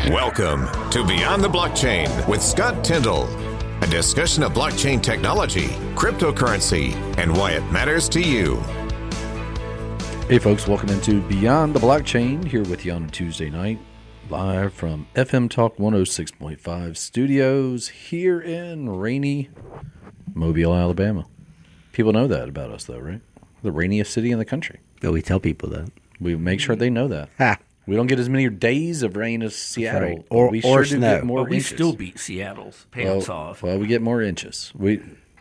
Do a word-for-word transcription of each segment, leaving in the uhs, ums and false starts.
Welcome to Beyond the Blockchain with Scott Tyndall, a discussion of blockchain technology, cryptocurrency, and why it matters to you. Hey folks, welcome into Beyond the Blockchain, here with you on a Tuesday night, live from F M Talk one oh six point five studios here in rainy Mobile, Alabama. People know that about us though, right? The rainiest city in the country. Oh, we tell people that. We make sure they know that. Ha. We don't get as many days of rain as Seattle, right. or we or sure do snow. get more But we inches. still beat Seattle's pants well, off. Well, we get more inches. We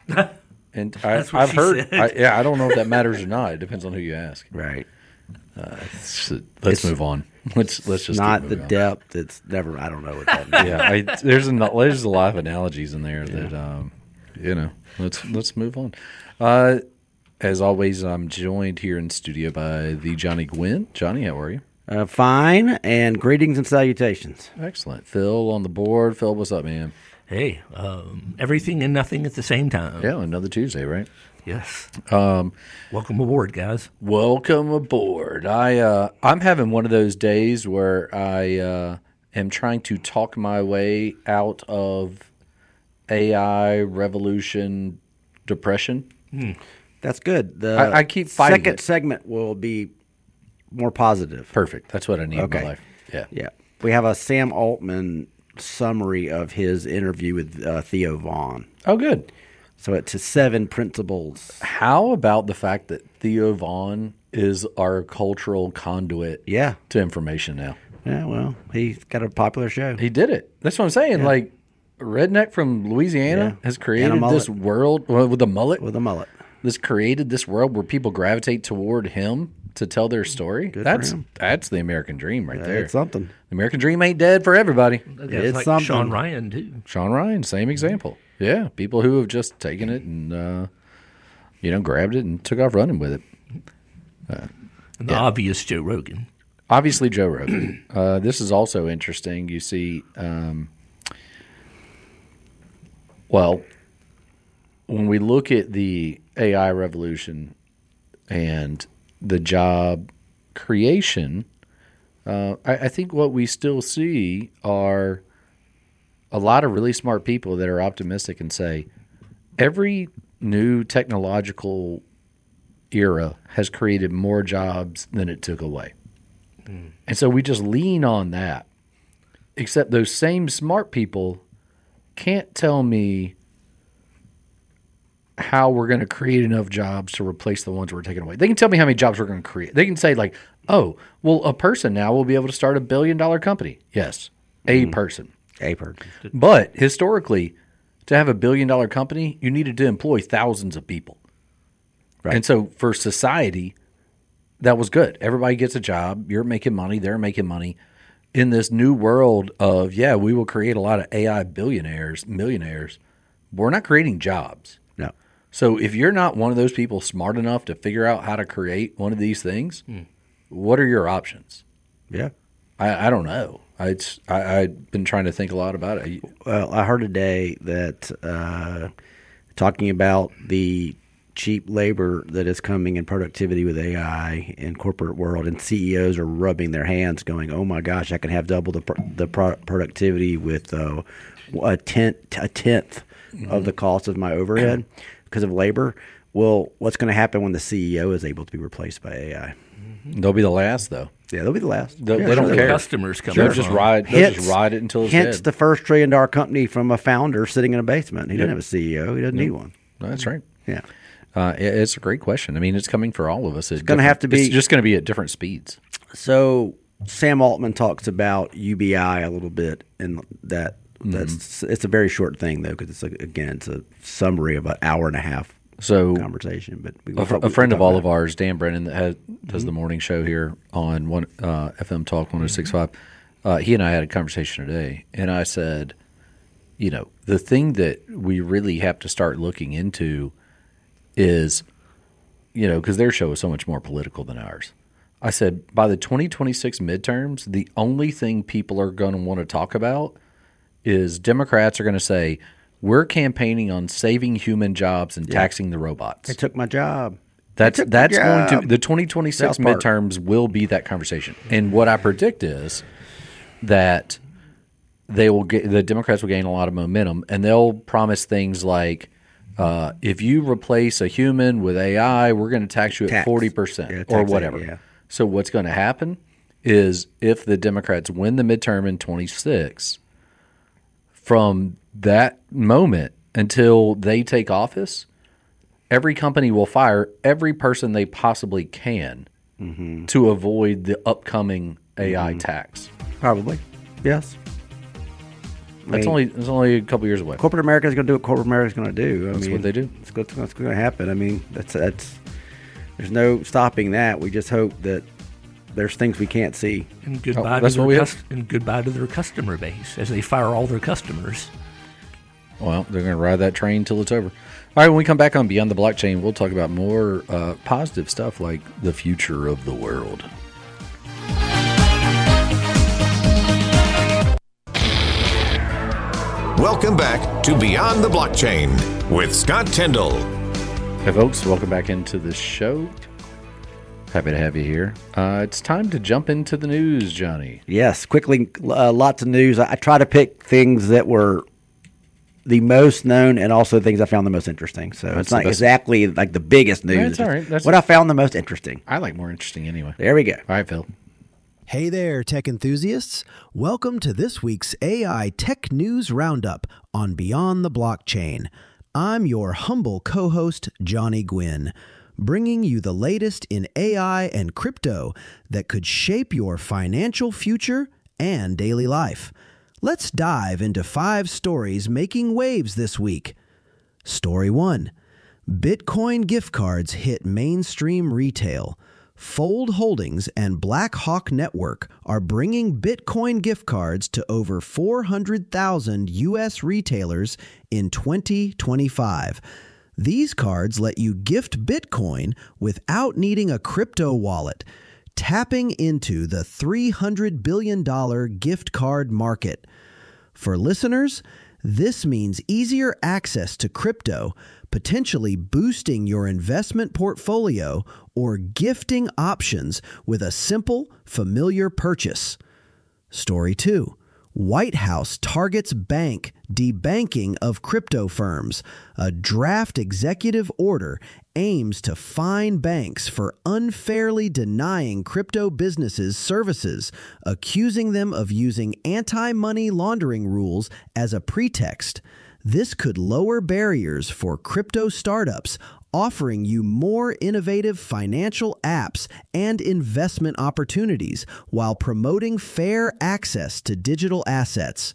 and I, That's what I've she heard. said. I, yeah, I don't know if that matters or not. It depends on who you ask. Right. Uh, so let's It's move on. Let's let's just Not keep the moving on. depth. It's never. I don't know what that means. Yeah, I, there's a there's a lot of analogies in there that um, you know. Let's let's move on. Uh, as always, I'm joined here in studio by the Johnny Gwynn. Johnny, how are you? Uh, fine, and greetings and salutations. Excellent. Phil on the board. Phil, what's up, man? Hey, um, everything and nothing at the same time. Yeah, another Tuesday, right? Yes. Um, Welcome aboard, guys. welcome aboard. I uh, I'm having one of those days where I uh, am trying to talk my way out of A I revolution depression. That's good. The I- I keep fighting second it. segment will be more positive. Perfect. That's what I need Okay. in my life. Yeah. Yeah, we have a Sam Altman summary of his interview with uh, Theo Vaughn. Oh, good. So it's seven principles. How about the fact that Theo Vaughn is our cultural conduit Yeah. to information now? Yeah. Well, he's got a popular show. He did it. That's what I'm saying. Yeah. Like, a redneck from Louisiana Yeah. has And a created mullet. this world well, with a mullet. With a mullet. This created this world where people gravitate toward him to tell their story. Good for that's him. that's the American dream right there. It's something. The American dream ain't dead for everybody. Guys It's like something. Sean Ryan, too. Sean Ryan, same example. Yeah, people who have just taken it and uh, you know grabbed it and took off running with it. And the obvious Joe Rogan. Obviously, Joe Rogan. uh, this is also interesting. You see, um, well, when we look at the A I revolution and the job creation, uh, I, I think what we still see are a lot of really smart people that are optimistic and say every new technological era has created more jobs than it took away. And so we just lean on that. Except those same smart people can't tell me how we're going to create enough jobs to replace the ones we're taking away. They can tell me how many jobs we're going to create. They can say like, oh, well, a person now will be able to start a billion dollar company. Yes, a person. A person. But historically, to have a billion dollar company, you needed to employ thousands of people. Right. And so for society, that was good. Everybody gets a job. You're making money. They're making money. In this new world of, yeah, we will create a lot of A I billionaires, millionaires, but we're not creating jobs. No. So if you're not one of those people smart enough to figure out how to create one of these things, what are your options? Yeah. I, I don't know. I, it's, I, I've been trying to think a lot about it. Well, I heard today that uh, talking about the cheap labor that is coming in productivity with A I in corporate world, and C E Os are rubbing their hands, going, "Oh my gosh, I can have double the pr- the pro- productivity with uh, a tenth a tenth mm-hmm. of the cost of my overhead because of labor." Well, what's going to happen when the C E O is able to be replaced by A I? They'll be the last, though. Yeah, they'll be the last. They, Yeah, they don't sure. care. Customers come They'll from. just ride. They'll Hence- just ride it until it's Hence dead. the first trillion dollar company from a founder sitting in a basement. He doesn't have a C E O. He doesn't need one. That's right. Yeah. Uh, it- it's a great question. I mean, it's coming for all of us. It's gonna have to be- It's just going to be at different speeds. So Sam Altman talks about U B I a little bit, and that that's it's a very short thing though, because it's a, again it's a summary of an hour and a half So conversation. But we, a, fr- a friend of all of ours, Dan Brennan, that has, does the morning show here on one uh, F M Talk one oh six point five, uh, he and I had a conversation today, and I said, you know, the thing that we really have to start looking into is, you know, because their show is so much more political than ours. I said, by the twenty twenty-six midterms, the only thing people are going to want to talk about is Democrats are going to say, we're campaigning on saving human jobs and taxing the robots. They took my job. That's took my that's going job. to the twenty twenty-six South Park. midterms will be that conversation. And what I predict is that they will get the Democrats will gain a lot of momentum, and they'll promise things like, uh, if you replace a human with A I, we're going to tax you at forty percent Yeah, or tax whatever. it, yeah. So what's going to happen is if the Democrats win the midterm in twenty-six, from that moment until they take office, every company will fire every person they possibly can mm-hmm. to avoid the upcoming A I mm-hmm. tax. Probably, yes. That's I mean, only that's only a couple years away. Corporate America is going to do what corporate America is going to do. I That's mean, what they do. It's, that's what's going to happen. I mean, that's that's. There's no stopping that. We just hope that there's things we can't see. And goodbye, oh, to, their cus- and goodbye to their customer base as they fire all their customers. Well, they're going to ride that train till it's over. All right, when we come back on Beyond the Blockchain, we'll talk about more uh, positive stuff like the future of the world. Welcome back to Beyond the Blockchain with Scott Tyndall. Hey, folks, welcome back into the show. Happy to have you here. Uh, it's time to jump into the news, Johnny. Yes, quickly, uh, lots of news. I, I try to pick things that were the most known and also things I found the most interesting. So That's it's not best. exactly like the biggest news. That's all right. That's what I found the most interesting. I like more interesting anyway. There we go. All right, Phil. Hey there, tech enthusiasts. Welcome to this week's A I Tech News Roundup on Beyond the Blockchain. I'm your humble co-host, Johnny Gwynn, bringing you the latest in A I and crypto that could shape your financial future and daily life. Let's dive into five stories making waves this week. Story one. Bitcoin gift cards hit mainstream retail. Fold Holdings and Black Hawk Network are bringing Bitcoin gift cards to over four hundred thousand U S retailers in twenty twenty-five. These cards let you gift Bitcoin without needing a crypto wallet, tapping into the three hundred billion dollars gift card market. For listeners, this means easier access to crypto, potentially boosting your investment portfolio or gifting options with a simple, familiar purchase. Story two. White House targets bank debanking of crypto firms. A draft executive order aims to fine banks for unfairly denying crypto businesses services, accusing them of using anti-money laundering rules as a pretext. This could lower barriers for crypto startups, offering you more innovative financial apps and investment opportunities while promoting fair access to digital assets.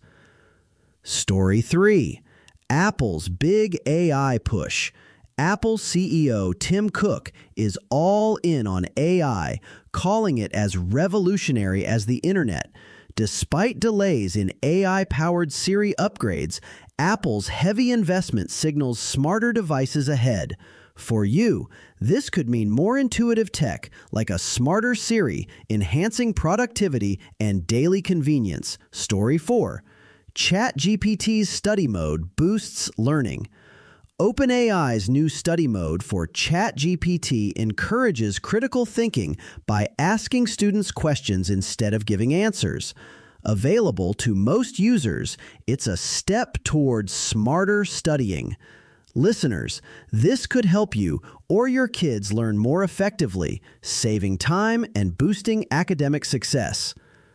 Story three. Apple's big A I push. Apple C E O Tim Cook is all in on A I, calling it as revolutionary as the internet. Despite delays in A I-powered Siri upgrades, Apple's heavy investment signals smarter devices ahead. For you, this could mean more intuitive tech like a smarter Siri, enhancing productivity and daily convenience. Story four. ChatGPT's study mode boosts learning. OpenAI's new study mode for ChatGPT encourages critical thinking by asking students questions instead of giving answers. Available to most users, it's a step towards smarter studying. Listeners, this could help you or your kids learn more effectively, saving time and boosting academic success.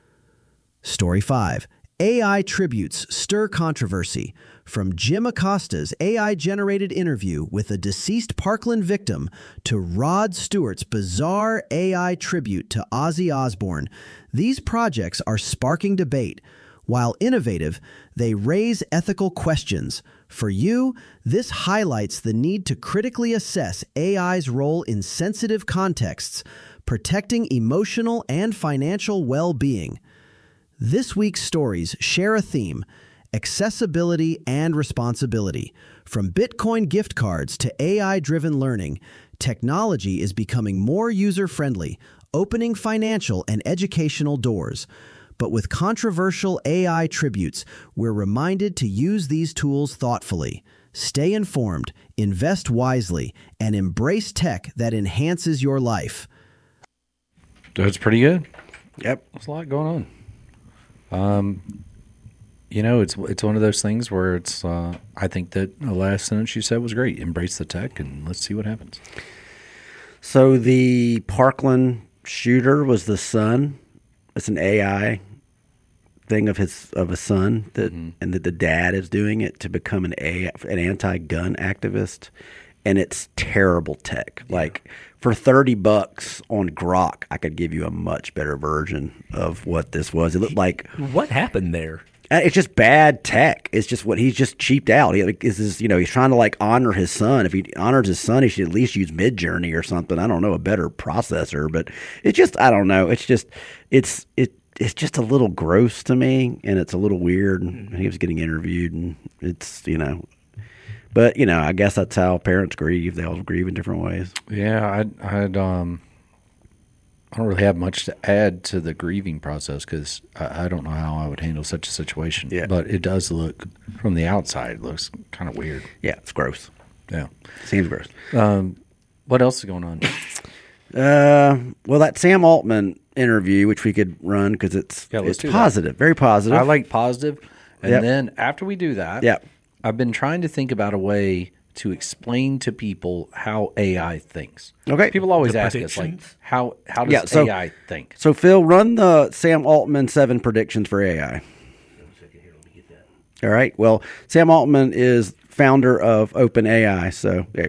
Story five. A I tributes stir controversy. From Jim Acosta's A I-generated interview with a deceased Parkland victim to Rod Stewart's bizarre A I tribute to Ozzy Osbourne, these projects are sparking debate. While innovative, they raise ethical questions. For you, this highlights the need to critically assess A I's role in sensitive contexts, protecting emotional and financial well-being. This week's stories share a theme: accessibility and responsibility. From Bitcoin gift cards to A I-driven learning, technology is becoming more user-friendly, opening financial and educational doors. But with controversial A I tributes, we're reminded to use these tools thoughtfully. Stay informed, invest wisely, and embrace tech that enhances your life. That's pretty good. Yep. There's a lot going on. Um, You know, it's it's one of those things where it's. Uh, I think that the last sentence you said was great. Embrace the tech, and let's see what happens. So the Parkland shooter was the son. It's an A I thing of his of a son that, mm-hmm. and that the dad is doing it to become an a an anti-gun activist, and it's terrible tech. Yeah. Like for thirty bucks on Grok, I could give you a much better version of what this was. It looked like what happened there. It's just bad tech. It's just what he's just cheaped out. He like, is this, you know, he's trying to like honor his son. If he honors his son, he should at least use Midjourney or something. I don't know, a better processor, but it's just, I don't know. It's just, it's, it, it's just a little gross to me, and it's a little weird. And he was getting interviewed, and it's, you know, but you know, I guess that's how parents grieve. They all grieve in different ways. Yeah. I'd, I'd, um, I don't really have much to add to the grieving process because I, I don't know how I would handle such a situation. Yeah. But it does look, from the outside, it looks kind of weird. Yeah, it's gross. Yeah. Seems gross. Um, what else is going on? Uh, well, that Sam Altman interview, which we could run because it's, yeah, it's positive, that. very positive. I like positive. And yep. then after we do that, yep. I've been trying to think about a way to explain to people how A I thinks. Okay. People always the ask us, like, how how does yeah, so, A I think? So, Phil, run the Sam Altman seven predictions for A I. All right. Well, Sam Altman is founder of OpenAI. So, yeah.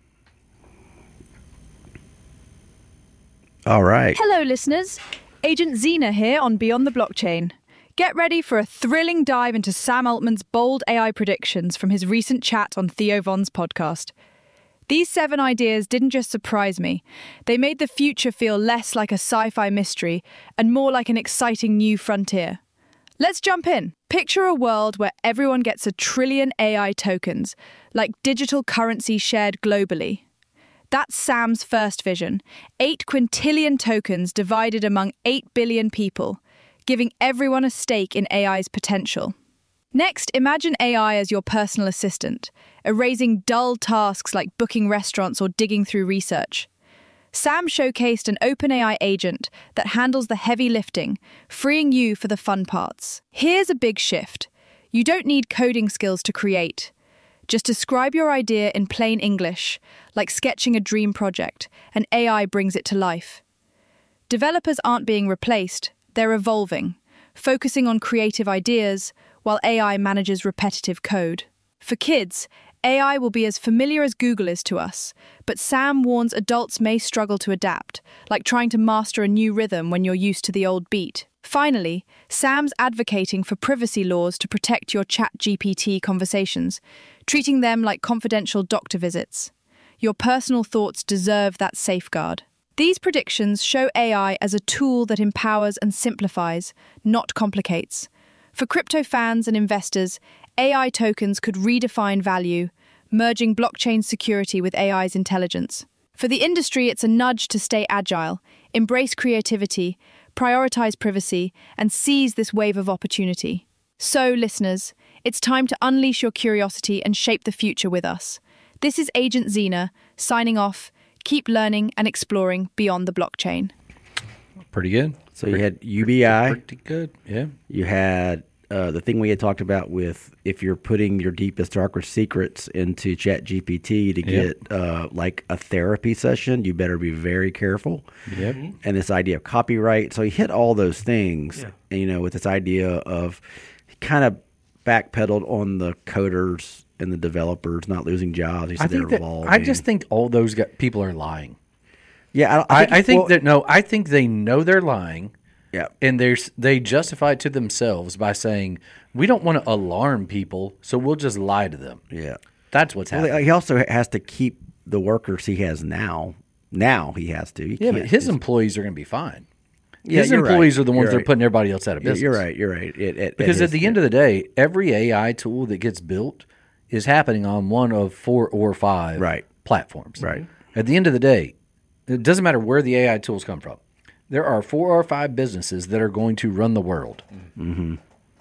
All right. Hello, listeners. Agent Xena here on Beyond the Blockchain. Get ready for a thrilling dive into Sam Altman's bold A I predictions from his recent chat on Theo Von's podcast. These seven ideas didn't just surprise me. They made the future feel less like a sci-fi mystery and more like an exciting new frontier. Let's jump in. Picture a world where everyone gets a trillion A I tokens, like digital currency shared globally. That's Sam's first vision. Eight quintillion tokens divided among eight billion people, giving everyone a stake in A I's potential. Next, imagine A I as your personal assistant, erasing dull tasks like booking restaurants or digging through research. Sam showcased an OpenAI agent that handles the heavy lifting, freeing you for the fun parts. Here's a big shift. You don't need coding skills to create. Just describe your idea in plain English, like sketching a dream project, and A I brings it to life. Developers aren't being replaced. They're evolving, focusing on creative ideas while A I manages repetitive code. For kids, A I will be as familiar as Google is to us, but Sam warns adults may struggle to adapt, like trying to master a new rhythm when you're used to the old beat. Finally, Sam's advocating for privacy laws to protect your ChatGPT conversations, treating them like confidential doctor visits. Your personal thoughts deserve that safeguard. These predictions show A I as a tool that empowers and simplifies, not complicates. For crypto fans and investors, A I tokens could redefine value, merging blockchain security with A I's intelligence. For the industry, it's a nudge to stay agile, embrace creativity, prioritize privacy, and seize this wave of opportunity. So, listeners, it's time to unleash your curiosity and shape the future with us. This is Agent Xena, signing off. Keep learning and exploring beyond the blockchain. Pretty good. So you had U B I. Pretty good, yeah. You had uh, the thing we had talked about with if you're putting your deepest, darkest secrets into ChatGPT to get yep. uh, like a therapy session, you better be very careful. Yep. And this idea of copyright. So he hit all those things, yeah. and, you know, with this idea of he kind of backpedaled on the coders and the developers not losing jobs. He said I think they're that, evolving. I just think all those guys, people are lying. Yeah, I, I think, I, I think well, that no, I think they know they're lying. Yeah, and there's they justify it to themselves by saying we don't want to alarm people, so we'll just lie to them. Yeah, that's what's well, happening. He also has to keep the workers he has now. Now he has to. He yeah, but his just, employees are going to be fine. Yeah, his employees right. are the ones you're that right. are putting everybody else out of business. You're right. You're right. It, it, because it at the end of the day, every A I tool that gets built is happening on one of four or five right. platforms. Right. At the end of the day, it doesn't matter where the A I tools come from. There are four or five businesses that are going to run the world. Mm-hmm.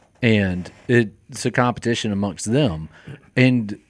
And it's a competition amongst them. And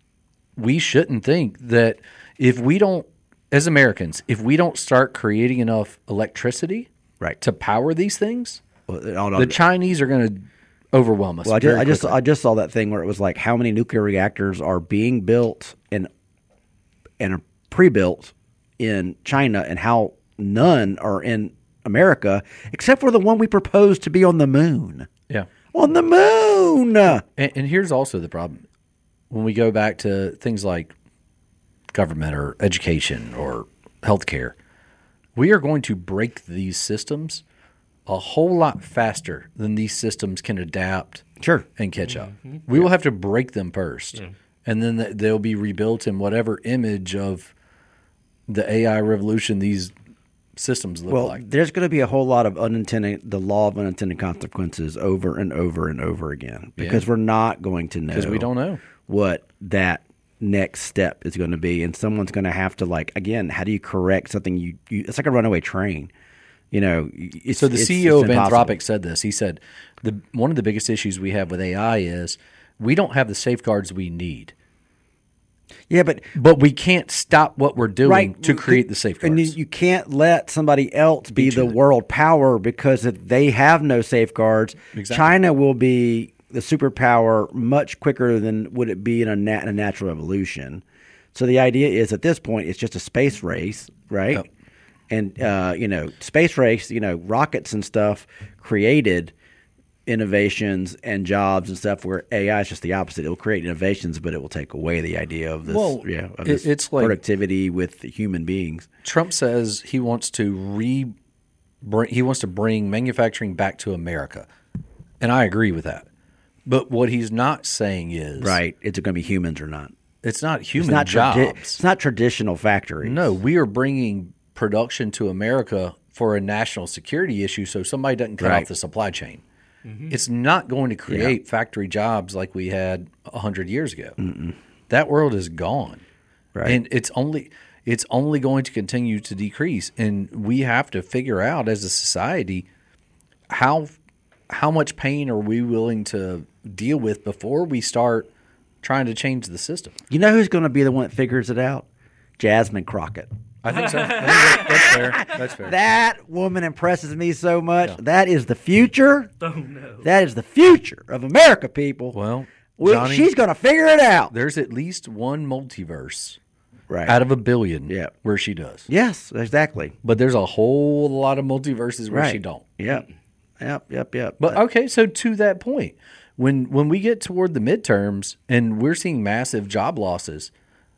we shouldn't think that if we don't, as Americans, if we don't start creating enough electricity right. to power these things, well, all, all, the Chinese are going to overwhelm us. Well, I just very I just quickly. I just saw that thing where it was like how many nuclear reactors are being built and and are pre-built in China, and how none are in America except for the one we proposed to be on the moon. yeah. On the moon. And, and here's also the problem. When we go back to things like government or education or healthcare, we are going to break these systems a whole lot faster than these systems can adapt Sure. and catch up. We will have to break them first, and then th- they'll be rebuilt in whatever image of the A I revolution these systems look Well, like. there's going to be a whole lot of unintended, the law of unintended consequences over and over and over again, because Yeah. we're not going to know. Because we don't know. what that next step is going to be, and someone's going to have to, like, again, how do you correct something you, you it's like a runaway train, you know. It's, So the it's- C E O it's of impossible. Anthropic said this. He said, the one of the biggest issues we have with A I is we don't have the safeguards we need. Yeah, but But we can't stop what we're doing right to create the safeguards. and you, you can't let somebody else be the you. world power, because if they have no safeguards, Exactly. China will be the superpower much quicker than would it be in a, nat- in a natural evolution. So the idea is, at this point, it's just a space race, right? Yep. And uh, you know, space race, you know, rockets and stuff created innovations and jobs and stuff, where A I is just the opposite. It will create innovations, but it will take away the idea of this, Well, yeah, of it- this it's like- productivity with human beings. Trump says he wants to re bring, he wants to bring manufacturing back to America. And I agree with that. But what he's not saying is Right. It's going to be humans or not. it's not human It's not jobs. tradi- It's not traditional factories. No, we are bringing production to America for a national security issue so somebody doesn't cut Right. off the supply chain. It's not going to create factory jobs like we had one hundred years ago. Mm-mm. That world is gone. Right. And it's only it's only going to continue to decrease, and we have to figure out as a society how how much pain are we willing to deal with before we start trying to change the system. You know who's going to be the one that figures it out? Jasmine Crockett. I think so. I think that, that's fair. That's fair. That woman impresses me so much. That is the future. Oh, no. That is the future of America, people. Well, We- Johnny, she's going to figure it out. there's at least one multiverse Right. out of a billion Yeah. where she does. Yes, exactly. But there's a whole lot of multiverses where Right. she don't. Yep. Yep. Yep. Yep. But okay, so to that point, when when we get toward the midterms and we're seeing massive job losses,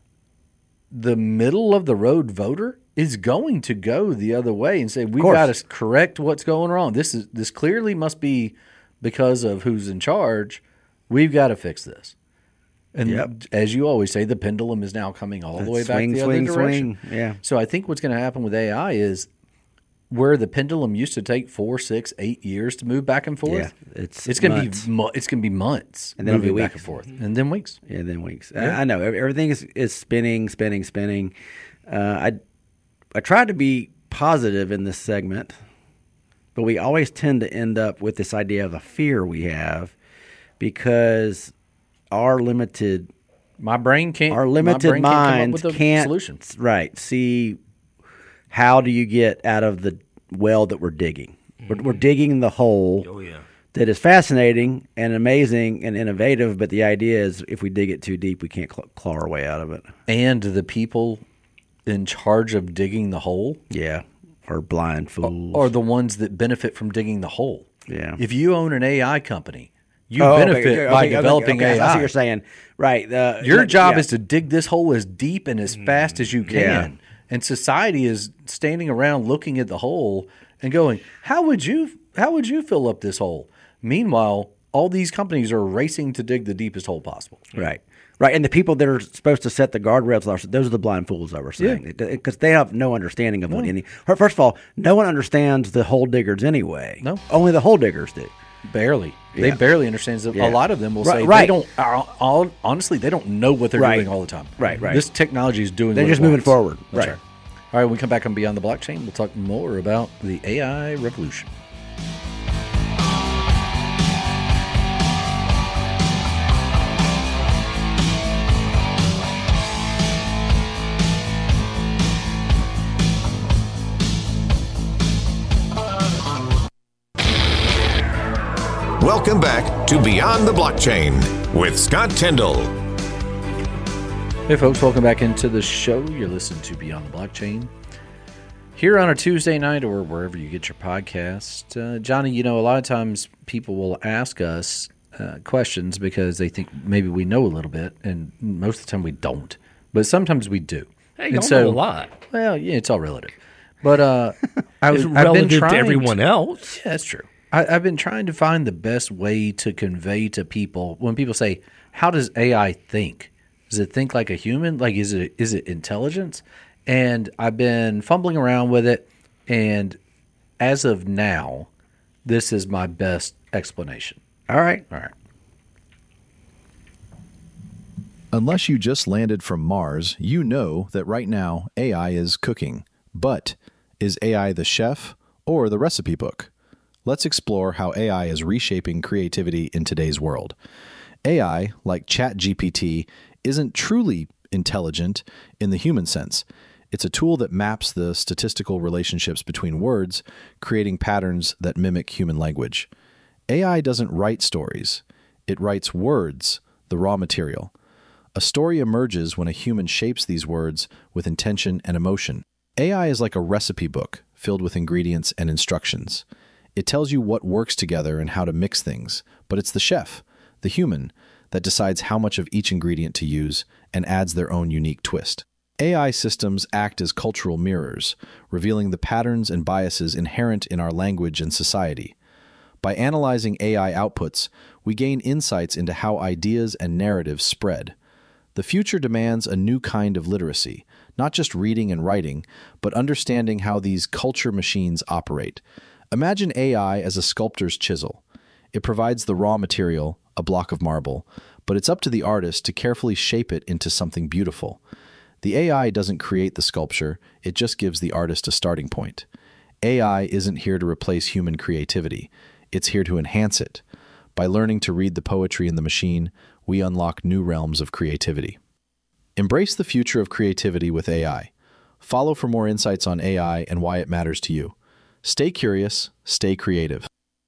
the middle of the road voter is going to go the other way and say we've course. got to correct what's going wrong. This is this clearly must be because of who's in charge. We've got to fix this. And Yep. as you always say, the pendulum is now coming all the way back Swing, the swing, other direction. swing. Yeah. So I think what's going to happen with A I is where the pendulum used to take four, six, eight years to move back and forth. Yeah, it's it's going to months. be mo- it's going to be months, And then it'll be moving back weeks. and forth, and then weeks. Yeah, then weeks. I, I know ev- everything is, is spinning, spinning, spinning. Uh, I I tried to be positive in this segment, but we always tend to end up with this idea of a fear we have because our limited My brain can't. our my limited brain can't come up minds with a can't solution. right see how do you get out of the well that we're digging. We're, we're digging the hole. Oh, yeah. That is fascinating and amazing and innovative, but the idea is if we dig it too deep, we can't cl- claw our way out of it. And the people in charge of digging the hole Yeah, or blind fools. are the ones that benefit from digging the hole. Yeah. If you own an A I company, you Oh, okay, benefit okay, by okay, developing okay, okay. A I. I see what you're saying. Right. Uh, Your yeah, job yeah. is to dig this hole as deep and as fast as you can. Yeah. And society is standing around looking at the hole and going, "How would you how would you fill up this hole?" Meanwhile, all these companies are racing to dig the deepest hole possible. Right. Right. And the people that are supposed to set the guardrails, are- those are the blind fools I was saying. Because they have no understanding of what any. First of all, no one understands the hole diggers anyway. No. Only the hole diggers do. Barely. They Yeah. barely understand it. Yeah. A lot of them will Right, say right. they don't uh, all, honestly they don't know what they're Right. doing all the time. Right, right. This technology is doing They're what just it moving wants. forward. That's Right. All right, when we come back on Beyond the Blockchain, we'll talk more about the A I revolution. Welcome Welcome back to Beyond the Blockchain with Scott Tyndall. Hey folks, welcome back into the show. You're listening to Beyond the Blockchain here on a Tuesday night or wherever you get your podcast. Uh, Johnny, you know, a lot of times people will ask us uh, questions because they think maybe we know a little bit, and most of the time we don't. But sometimes we do. Hey, and y'all so, know a lot. Well, yeah, it's all relative. But uh, I was It's I've been relative trying to everyone else. Yeah, that's true. I, I've been trying to find the best way to convey to people when people say, "How does A I think? Does it think like a human? Like, is it is it intelligence?" And I've been fumbling around with it, and as of now, this is my best explanation. All right. All right. Unless you just landed from Mars, you know that right now A I is cooking. But is A I the chef or the recipe book? Let's explore how A I is reshaping creativity in today's world. A I, like ChatGPT, isn't truly intelligent in the human sense. It's a tool that maps the statistical relationships between words, creating patterns that mimic human language. A I doesn't write stories. It writes words, the raw material. A story emerges when a human shapes these words with intention and emotion. A I is like a recipe book filled with ingredients and instructions. It tells you what works together and how to mix things, but it's the chef, the human, that decides how much of each ingredient to use and adds their own unique twist. A I systems act as cultural mirrors, revealing the patterns and biases inherent in our language and society. By analyzing A I outputs, we gain insights into how ideas and narratives spread. The future demands a new kind of literacy, not just reading and writing, but understanding how these culture machines operate. Imagine A I as a sculptor's chisel. It provides the raw material, a block of marble, but it's up to the artist to carefully shape it into something beautiful. The A I doesn't create the sculpture, it just gives the artist a starting point. A I isn't here to replace human creativity, it's here to enhance it. By learning to read the poetry in the machine, we unlock new realms of creativity. Embrace the future of creativity with A I. Follow for more insights on A I and why it matters to you. Stay curious, stay creative.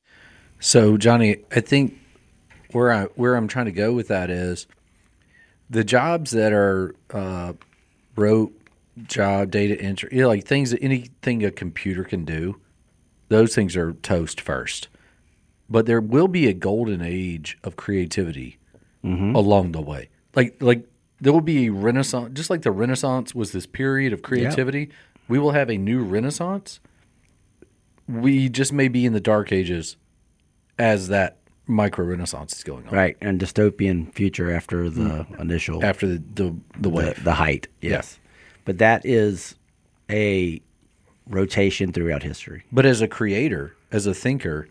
So, Johnny, I think where I where I'm trying to go with that is the jobs that are uh, rote job, data entry, you know, like things that anything a computer can do, those things are toast first. But there will be a golden age of creativity mm-hmm. along the way. Like like there will be a renaissance, just like the Renaissance was this period of creativity. Yep. We will have a new Renaissance. We just may be in the dark ages as that micro Renaissance is going on. Right, and dystopian future after the mm. initial after the the, the wave, the, the height. Yes, yeah. But that is a rotation throughout history. But as a creator, as a thinker,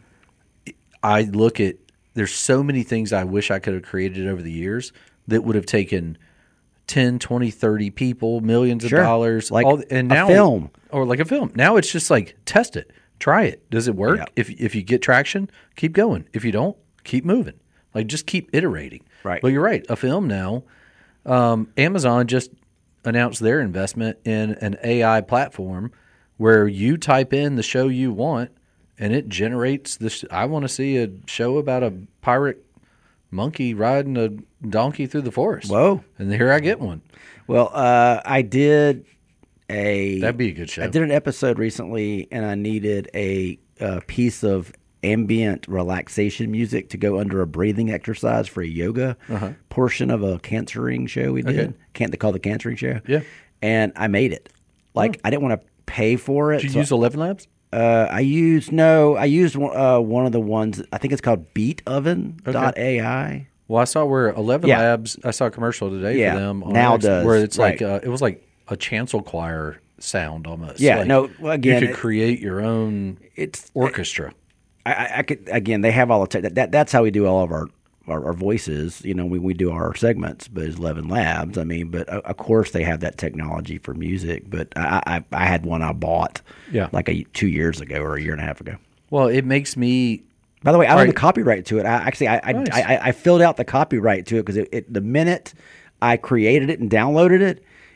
I look at there's so many things I wish I could have created over the years that would have taken ten, twenty, thirty people, millions sure. of dollars, like all, and now a film. Or like a film. Now it's just like test it. Try it. Does it work? Yeah. If if you get traction, keep going. If you don't, keep moving. Like just keep iterating. Right. But you're right. A film now, um, Amazon just announced their investment in an A I platform where you type in the show you want and it generates this. I want to see a show about a pirate monkey riding a donkey through the forest. Whoa. And here I get one. Well, uh, I did a... That'd be a good show. I did an episode recently, and I needed a, a piece of ambient relaxation music to go under a breathing exercise for a yoga uh-huh. portion of a cancering show we did. Okay. Can't they call it the cancering show? Yeah. And I made it. Like, oh. I didn't want to pay for it. Did you so use Eleven Labs? Uh, I used, no, I used uh, one of the ones, I think it's called beat oven dot A I. Okay. Well, I saw where Eleven yeah. Labs, I saw a commercial today yeah. for them. On now X, does. Where it's right. like, uh, it was like a chancel choir sound almost. Yeah, like no, well, again. You could it, create your own it's orchestra. I, I, I could, again, they have all the, te- that, that, that's how we do all of our, our, our voices, you know, we, we do our segments, but it's Eleven Labs, I mean, but uh, of course they have that technology for music, but I, I, I had one I bought yeah. like a, two years ago or a year and a half ago. Well, it makes me... By the way, I own right. the copyright to it. I actually, I I, nice. I, I filled out the copyright to it because it, it, the minute I created it and downloaded it,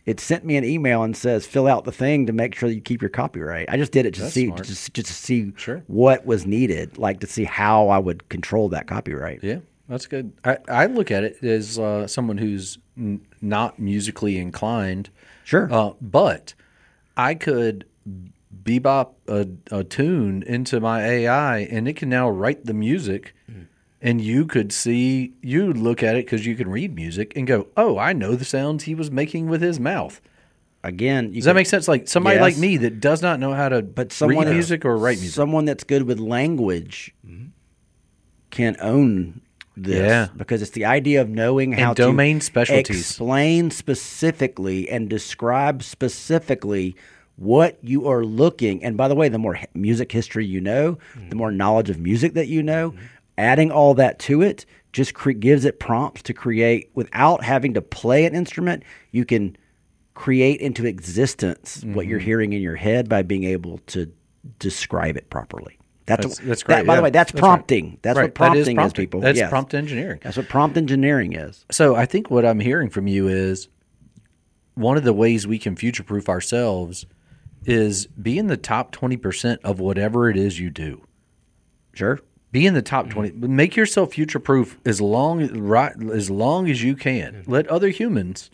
it sent me an email and says, fill out the thing to make sure that you keep your copyright. I just did it to That's see, smart. just, just to see Sure. what was needed, like to see how I would control that copyright. Yeah, that's good. I, I look at it as uh, someone who's n- not musically inclined. Sure. Uh, but I could bebop a, a tune into my A I, and it can now write the music, mm. and you could see, you would look at it because you can read music and go, oh, I know the sounds he was making with his mouth. Again, you does that could, make sense? Like somebody yes. like me that does not know how to but someone, read music or write music. Someone that's good with language mm-hmm. can own this, yeah. because it's the idea of knowing how and domain to specialties. explain specifically and describe specifically what you are looking. And by the way, the more music history you know, mm-hmm. the more knowledge of music that you know, mm-hmm. adding all that to it just cre- gives it prompts to create without having to play an instrument. You can create into existence mm-hmm. what you're hearing in your head by being able to describe it properly. That's that's, what, that's great. That, by yeah. the way, that's, that's prompting. Right. That's right. what prompting that is, prompting. is, people. That's yes. prompt engineering. That's what prompt engineering is. So I think what I'm hearing from you is one of the ways we can future-proof ourselves is be in the top twenty percent of whatever it is you do. Sure. Be in the top twenty. Make yourself future-proof as long, right, as long as you can. Let other humans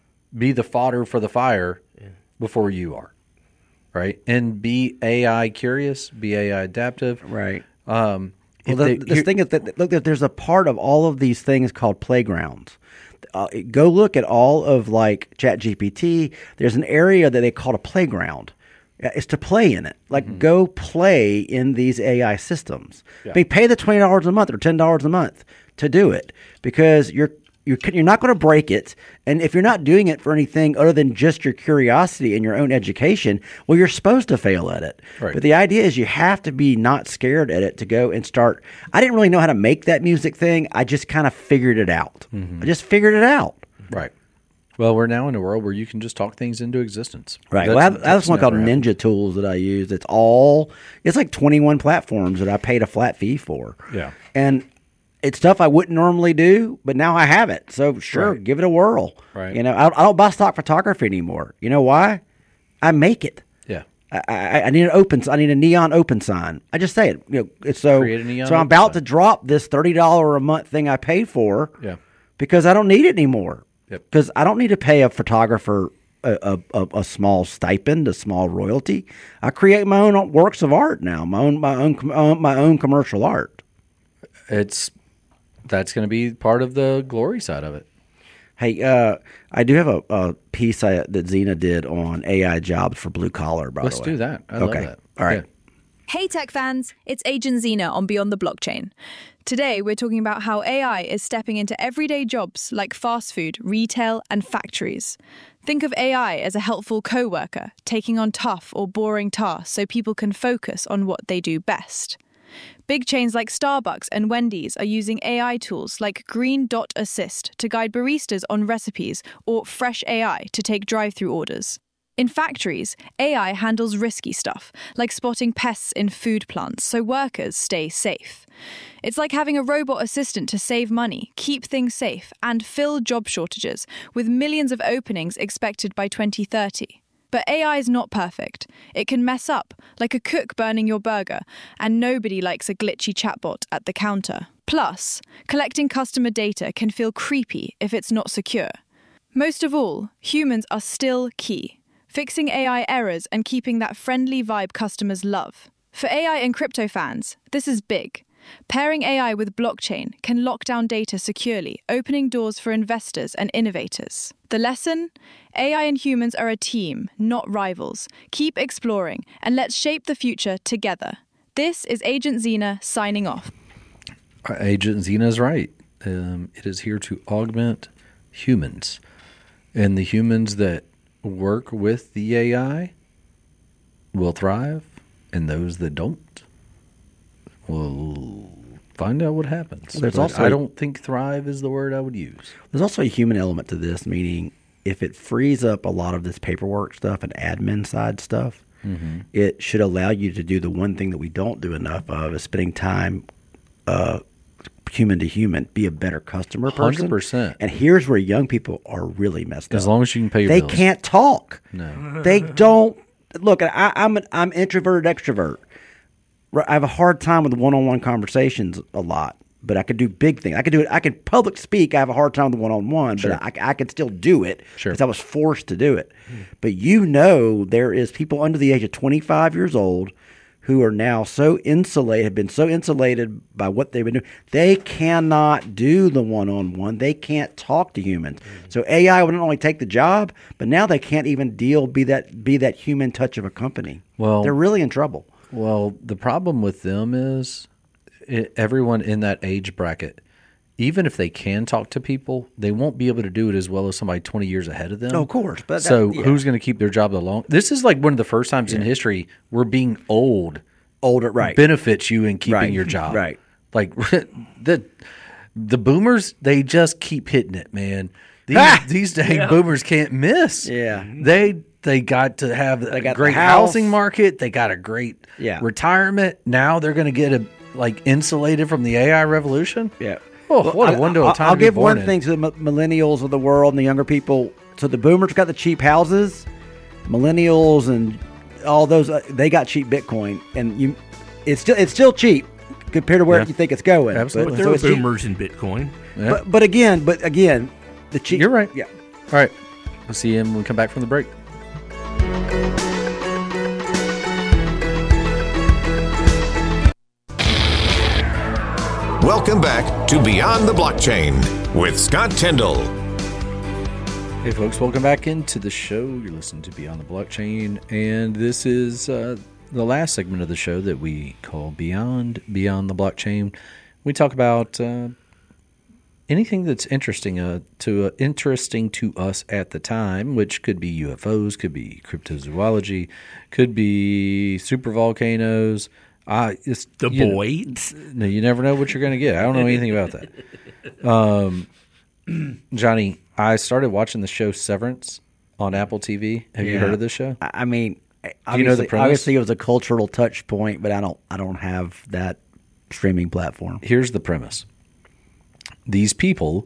be the fodder for the fire yeah. before you are. Right? And be A I curious, be A I adaptive. Right. Um, well, the, they, this thing is that, look, there's a part of all of these things called playgrounds. Uh, go look at all of like ChatGPT. There's an area that they call a playground. It's to play in it. Like, mm-hmm. go play in these A I systems. Yeah. I mean, pay the twenty dollars a month or ten dollars a month to do it, because you're you're you're not going to break it. And if you're not doing it for anything other than just your curiosity and your own education, well, you're supposed to fail at it. Right. But the idea is you have to be not scared at it to go and start. I didn't really know how to make that music thing. I just kind of figured it out. Mm-hmm. I just figured it out. Right. Well, we're now in a world where you can just talk things into existence. Right. Well, I have, I have one called happened. Ninja Tools that I use. It's all, it's like twenty-one platforms that I paid a flat fee for. Yeah. And it's stuff I wouldn't normally do, but now I have it. So sure, right. give it a whirl. Right. You know, I, I don't buy stock photography anymore. You know why? I make it. Yeah. I, I, I need an open. I need a neon open sign. I just say it. You know, it's so. Create a neon so I'm open about sign. to drop this thirty dollars a month thing I paid for. Yeah. Because I don't need it anymore. Because Yep. I don't need to pay a photographer a, a, a small stipend, a small royalty. I create my own works of art now, my own my own my own commercial art. It's that's going to be part of the glory side of it. Hey, uh, I do have a, a piece I, that Xena did on A I jobs for blue collar. By Let's the way, do that. I okay. love that. All right. Yeah. Hey tech fans, it's Agent Xena on Beyond the Blockchain. Today we're talking about how A I is stepping into everyday jobs like fast food, retail and factories. Think of A I as a helpful co-worker, taking on tough or boring tasks so people can focus on what they do best. Big chains like Starbucks and Wendy's are using A I tools like Green Dot Assist to guide baristas on recipes, or Fresh A I to take drive-through orders. In factories, A I handles risky stuff, like spotting pests in food plants so workers stay safe. It's like having a robot assistant to save money, keep things safe, and fill job shortages, with millions of openings expected by twenty thirty. But A I is not perfect. It can mess up, like a cook burning your burger, and nobody likes a glitchy chatbot at the counter. Plus, collecting customer data can feel creepy if it's not secure. Most of all, humans are still key. Fixing A I errors and keeping that friendly vibe customers love. For A I and crypto fans, this is big. Pairing A I with blockchain can lock down data securely, opening doors for investors and innovators. The lesson? A I and humans are a team, not rivals. Keep exploring, and let's shape the future together. This is Agent Xena signing off. Agent Xena is right. Um, it is here to augment humans. And the humans that work with the A I will thrive, and those that don't will find out what happens. There's But also, I don't think thrive is the word I would use. There's also a human element to this, meaning if it frees up a lot of this paperwork stuff and admin side stuff, mm-hmm. it should allow you to do the one thing that we don't do enough of, is spending time uh, human to human, be a better customer person. one hundred percent. And here's where young people are really messed up. As long as you can pay your they bills. can't talk. No. They don't. Look, I, I'm an, I'm introverted extrovert. I have a hard time with one-on-one conversations a lot, but I could do big things. I could do it. I could public speak. I have a hard time with one-on-one, Sure. but I, I can still do it Sure. because I was forced to do it. Mm. But you know, there is people under the age of twenty-five years old who are now so insulated, have been so insulated by what they've been doing. They cannot do the one-on-one. They can't talk to humans. Mm. So A I would not only take the job, but now they can't even deal, be that be that human touch of a company. Well, they're really in trouble. Well, the problem with them is it, everyone in that age bracket, even if they can talk to people, they won't be able to do it as well as somebody twenty years ahead of them. Oh, of course. But so that, yeah. who's going to keep their job the long? This is like one of the first times yeah. in history where being old older right benefits you in keeping right. your job. Right. Like the the boomers, they just keep hitting it, man. These, ah! these dang Yeah. boomers can't miss. Yeah. They They got to have a got great the house. housing market. They got a great Yeah. retirement. Now they're going to get a like insulated from the A I revolution. Yeah. Oh, Well, what a I- window I'll, of time I'll to be give born one in. thing to the mi- millennials of the world and the younger people. So the boomers got the cheap houses. Millennials and all those, uh, they got cheap Bitcoin. And you, it's still it's still cheap compared to where Yeah. you think it's going. Absolutely. But so there are it's cheap. boomers in Bitcoin. Yeah. But, but again, but again, the cheap. You're right. Yeah. All right. We'll see you when we come back from the break. Welcome back to Beyond the Blockchain with Scott Tyndall. Hey, folks, welcome back into the show. You're listening to Beyond the Blockchain, and this is uh, the last segment of the show that we call Beyond Beyond the Blockchain. We talk about uh, anything that's interesting uh, to uh, interesting to us at the time, which could be U F Os, could be cryptozoology, could be supervolcanoes. Uh, it's, The you know, Boys. no, you never know what you're going to get. I don't know anything about that. Um, Johnny, I started watching the show Severance on Apple T V. Have you Yeah. heard of this show? I I mean, you know the obviously, premise? obviously it was a cultural touch point, but I don't I don't have that streaming platform. Here's the premise. These people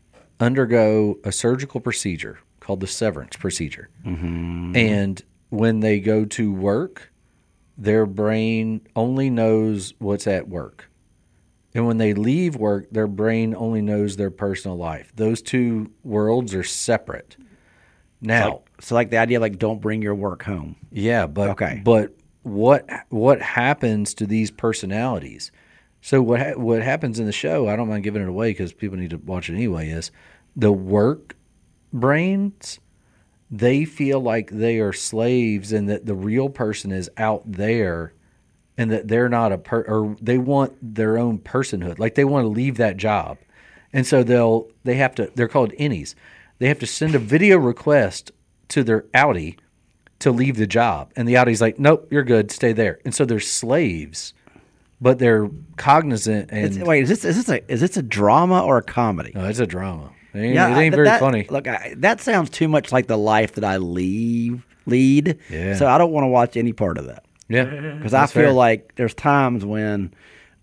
undergo a surgical procedure called the severance procedure. Mm-hmm. And when they go to work, their brain only knows what's at work. And when they leave work, their brain only knows their personal life. Those two worlds are separate. Now, Like, so like the idea like don't bring your work home. yeah, but Okay. but what what happens to these personalities? So what ha- what happens in the show? I don't mind giving it away because people need to watch it anyway. Is the work brains? They feel like they are slaves and that the real person is out there, and that they're not a per or they want their own personhood. Like they want to leave that job, and so they'll they have to. They're called innies. They have to send a video request to their Audi to leave the job, and the Audi's like, "Nope, you're good. Stay there." And so they're slaves, but they're cognizant. And It's, wait, is this is this a is this a drama or a comedy? no, it's a drama. It ain't, Yeah, it ain't I- very that- funny. Look, I, that sounds too much like the life that I leave lead. Yeah. So I don't want to watch any part of that Yeah, because I that's feel fair. like there's times when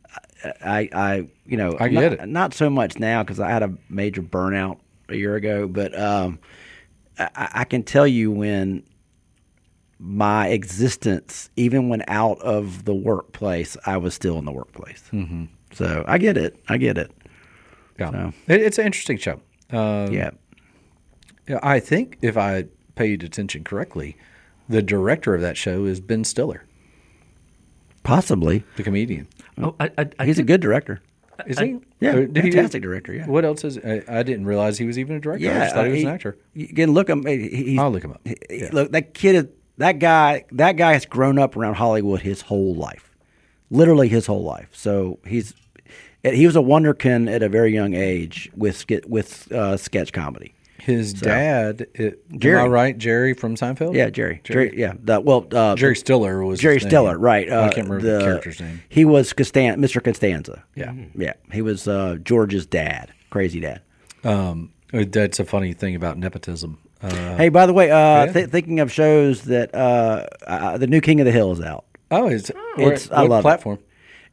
I, I, you know, I not, get it. not so much now because I had a major burnout a year ago, but um, I, I can tell you when my existence, even when out of the workplace, I was still in the workplace. Mm-hmm. So I get it. I get it. Yeah. So. It, it's an interesting show. Um, Yeah. yeah, I think if I paid attention correctly, the director of that show is Ben Stiller, Possibly. the comedian. Oh, I, I, I He's a did- good director. Is I- he? Yeah, Or did he- fantastic director, yeah. What else is? I, I didn't realize he was even a director. I just thought he was an actor. You can look him. he- He's, I'll look him up. he- Yeah. Look, that kid is that guy. That guy has grown up around Hollywood his whole life, literally his whole life. So he's he was a wonderkin at a very young age with ske- with uh, sketch comedy. His dad, it, Jerry. am I right? Jerry from Seinfeld. Yeah, Jerry. Jerry. yeah. The, well, uh, Jerry Stiller was Jerry his name. Stiller, right? I Uh, can't remember the, character's name. He was Costan- Mister Costanza. Yeah. yeah. He was uh, George's dad, crazy dad. Um, that's a funny thing about nepotism. Uh, Hey, by the way, uh, yeah. th- thinking of shows that uh, uh, the new King of the Hill is out. oh, it's, It's it's I what love platform? It.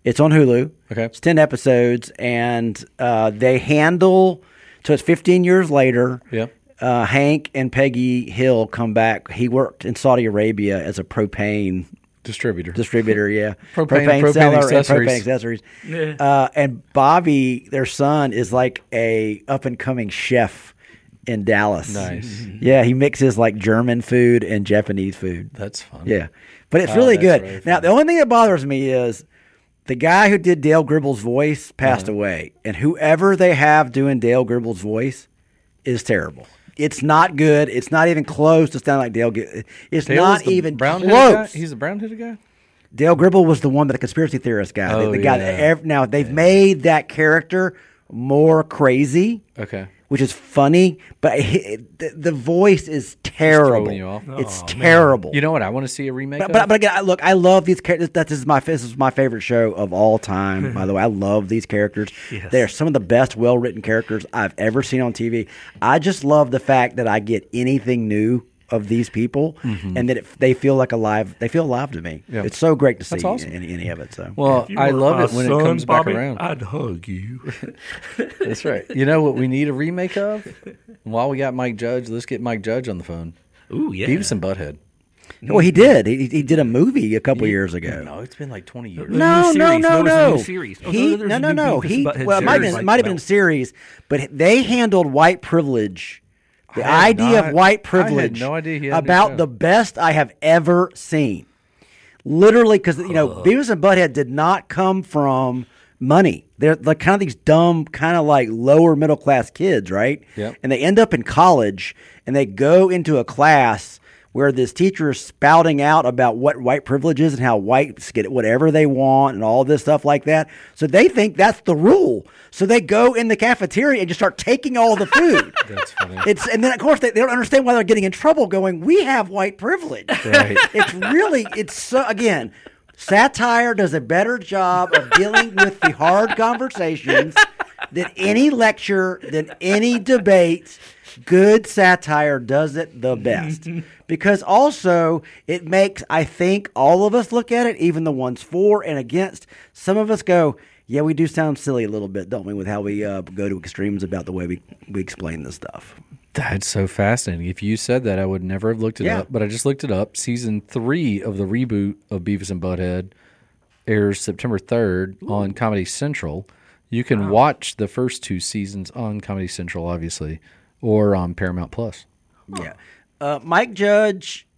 It's on Hulu. Okay. It's ten episodes, and uh, they handle. So it's fifteen years later. Yeah. Uh, Hank and Peggy Hill come back. He worked in Saudi Arabia as a propane Distributor. distributor. Yeah, Propane- propane seller accessories. and propane accessories. Yeah. Uh, and Bobby, their son, is like a up and coming chef in Dallas. Nice. Yeah, he mixes like German food and Japanese food. That's fun. Yeah, but it's Oh, really that's good. really Now, fun. the only thing that bothers me is the guy who did Dale Gribble's voice passed Uh-huh. away, and whoever they have doing Dale Gribble's voice is terrible. It's not good. It's not even close to sound like Dale. Gi- It's Dale was not the even brown-headed guy? close. He's a brown-headed guy? Dale Gribble was the one, but the conspiracy theorist guy. the, Oh, the guy yeah. that ev- now they've made that character more crazy, Okay. which is funny, but it, the, the voice is terrible. throwing you off? It's Oh, man. terrible. You know what I want to see a remake But, of? but, but again, I- look, I love these characters. That this is my this is my favorite show of all time. By the way, I love these characters. Yes. They're some of the best, well written characters I've ever seen on T V. I just love the fact that I get anything new of these people, and that it, they feel like alive. They feel alive to me. Yeah. It's so great to see That's awesome. any, any of it. So well, If you I were love my it when it son, comes Bobby, back around. I'd hug you. That's right. You know what we need a remake of? While we got Mike Judge, let's get Mike Judge on the phone. Ooh, yeah. Beavis and Butthead. well, he did. He, he did a movie a couple years ago. No, it's been like twenty years. The No, new no, series. no, No, it's a no. new series. Oh, He, no, there's no, a no, new no. Beavis He, and Butthead well, it might, have series been, like it might have been a about- series, but they handled white privilege, the I had idea not- of white I had privilege, no idea he had a new about show. the best I have ever seen. Literally, because you know, Beavis and Butthead did not come from money. They're like kind of these dumb, kind of like lower middle class kids, right? Yep. And they end up in college, and they go into a class where this teacher is spouting out about what white privilege is and how whites get whatever they want and all this stuff like that. So they think that's the rule. So they go in the cafeteria and just start taking all the food. That's funny. It's and then of course they, they don't understand why they're getting in trouble. Going, we have white privilege. Right. It's really it's so again. Satire does a better job of dealing with the hard conversations than any lecture, than any debate. Good satire does it the best. Because also, it makes, I think, all of us look at it, even the ones for and against. Some of us go, yeah, we do sound silly a little bit, don't we, with how we uh, go to extremes about the way we, we explain this stuff. That's so fascinating. If you said that, I would never have looked it Yeah. up. But I just looked it up. Season three of the reboot of Beavis and Butthead airs September third on Comedy Central. You can watch the first two seasons on Comedy Central, obviously, or on Paramount Plus. Yeah. Uh, Mike Judge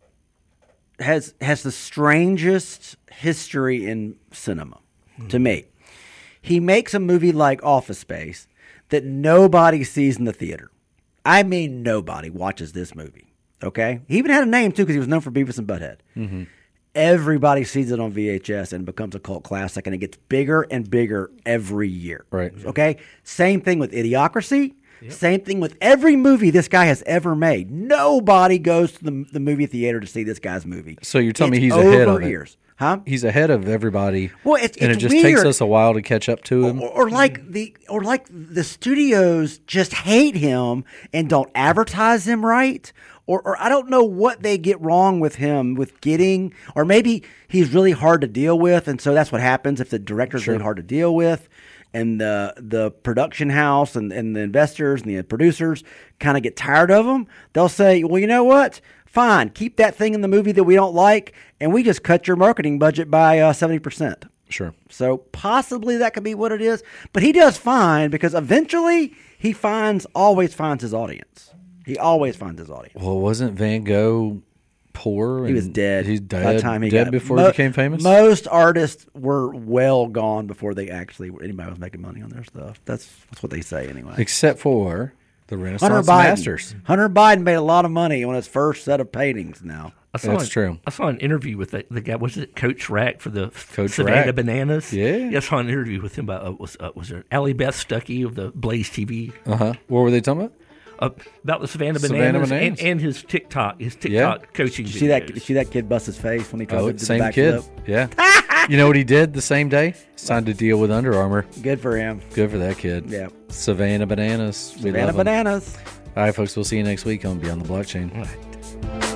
has has the strangest history in cinema to me. He makes a movie like Office Space that nobody sees in the theater. I mean, nobody watches this movie. Okay? He even had a name, too, because he was known for Beavis and Butthead. Mm-hmm. Everybody sees it on V H S and becomes a cult classic, and it gets bigger and bigger every year. Right. Okay? Same thing with Idiocracy. Same thing with every movie this guy has ever made. Nobody goes to the, the movie theater to see this guy's movie. So you're telling It's me he's ahead over of it. years. Huh? He's ahead of everybody. Well, it's- and it's it just takes weird. us a while to catch up to him. Or, or like the or like the studios just hate him and don't advertise him right. Or, or I don't know what they get wrong with him with getting, or maybe he's really hard to deal with, and so that's what happens if the director's really hard to deal with, and the the production house and, and the investors and the producers kind of get tired of him. They'll say, well, you know what? Fine, keep that thing in the movie that we don't like, and we just cut your marketing budget by uh, seventy percent. Sure. So possibly that could be what it is. But he does fine because eventually he finds, always finds his audience. He always finds his audience. Well, wasn't Van Gogh poor? He was and dead. He's dead, by the time he dead got, before mo- he became famous? Most artists were well gone before they actually, anybody was making money on their stuff. That's, that's what they say anyway. Except for the Hunter Renaissance Biden. Masters. Hunter Biden made a lot of money on his first set of paintings now. I saw That's an, true. I saw an interview with the, the guy. Was it Coach Rack for the Coach Savannah Rack. Bananas? Yeah. I saw an interview with him about uh, was uh, was there Allie Beth Stuckey of the Blaze T V Uh-huh. What were they talking about? uh, about the Savannah Savannah Bananas, Bananas. And, and his TikTok his Yeah. TikTok coaching. Did you see that, videos. did you see that kid bust his face when he tried Oh, to do the same backflip? kid. Yeah. You know what he did the same day? Signed a deal with Under Armour. Good for him. Good for that kid. Yeah. Savannah Bananas. We Savannah love 'em. Bananas. All right, folks. We'll see you next week on Beyond the Blockchain. All right.